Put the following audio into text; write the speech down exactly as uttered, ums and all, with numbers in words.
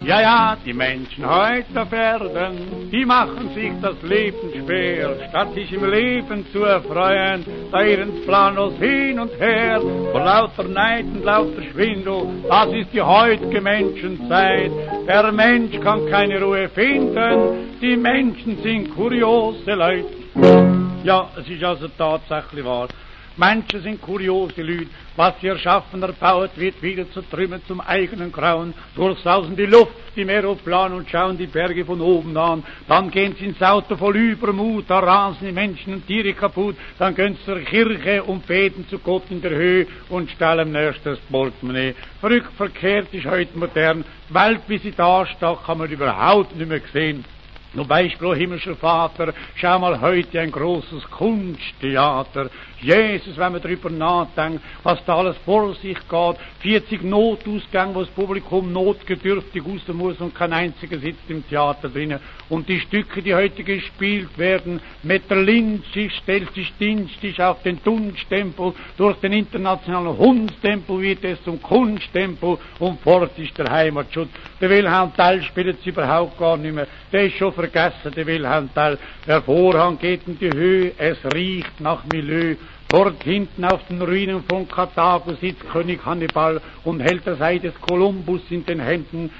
Ja, ja, die Menschen heute auf Erden, die machen sich das Leben schwer, statt sich im Leben zu erfreuen, da irren's planlos hin und her, vor lauter Neid und lauter Schwindel, das ist die heutige Menschenzeit. Der Mensch kann keine Ruhe finden, die Menschen sind kuriose Leute. Ja, es ist also tatsächlich wahr. Menschen sind kuriose Leute. Was sie erschaffen, erbaut, wird wieder zu Trümmern zum eigenen Grauen. Durchsausen die Luft, die Meeroplan und schauen die Berge von oben an. Dann gehen sie ins Auto voll Übermut, da rasen die Menschen und Tiere kaputt. Dann gehen sie zur Kirche und beten zu Gott in der Höhe und stellen erst das Portemonnaie. Verrückt verkehrt ist heute modern. Die Welt, wie sie da steht, kann man überhaupt nicht mehr sehen. Zum Beispiel, himmlischer Vater, schau mal heute ein großes Kunsttheater. Jesus, wenn man darüber nachdenkt, was da alles vor sich geht, vierzig Notausgänge, wo das Publikum notgedürftig raus muss und kein einziger sitzt im Theater drinnen. Und die Stücke, die heute gespielt werden, mit der Lynch, stellt sich Dienst auf den Dunststempel, durch den internationalen Hundstempel wird es zum Kunsttempel und fort ist der Heimatschutz. Der Wilhelm Tell spielt es überhaupt gar nicht mehr. Der ist schon vergessen, der Wilhelm Tell. Der Vorhang geht in die Höhe, es riecht nach Milieu. Dort hinten auf den Ruinen von Karthago sitzt König Hannibal und hält das Ei des Kolumbus in den Händen.